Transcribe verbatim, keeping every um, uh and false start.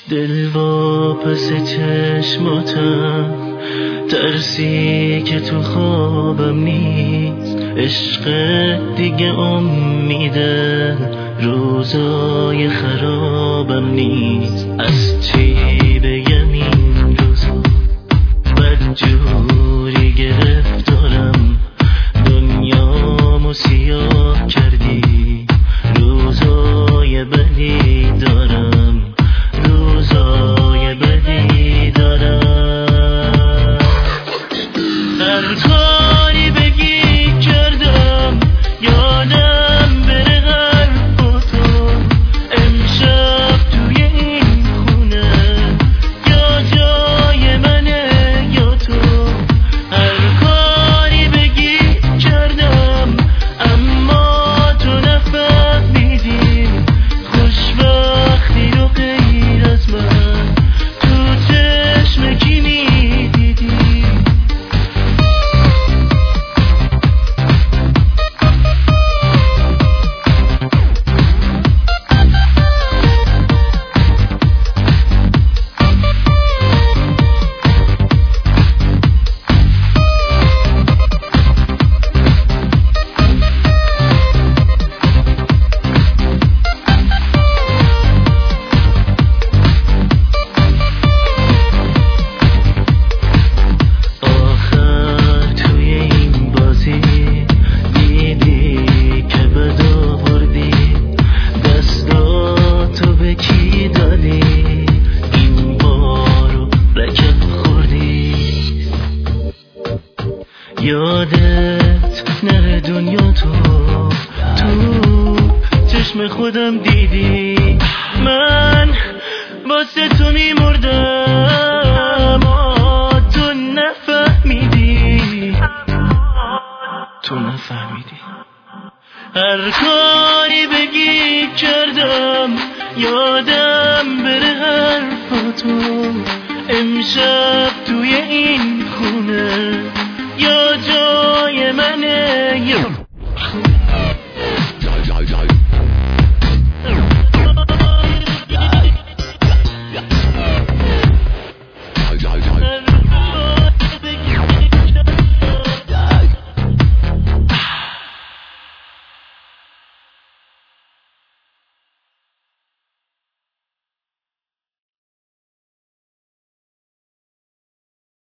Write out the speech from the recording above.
دل واپس چشماتم، ترسی که تو خوابم نیست. عشق دیگه امیده، روزای خرابم نیست. از چی بگم این روزا بدجوری گرفتارم، دنیامو سیاه کردی. روزای بدی دارم، روزای بدی دارم. هر کاری بگی کردم، یادم بره حرفاتو. امشب توی این خونه یا جای منه یا تو. هر کاری بگی کردم، اما تو نفهمیدی. خوشبختی رو غیر از من تو چشم کی میدیدی؟ یادت نره دنیا تو تو چشم خودم دیدی. من واسه تو میمردم، تو نفهمیدی، تو نفهمیدی. هر کاری بگی کردم، یادم بره حرفاتو. امشب توی این خونه یا جای منه یا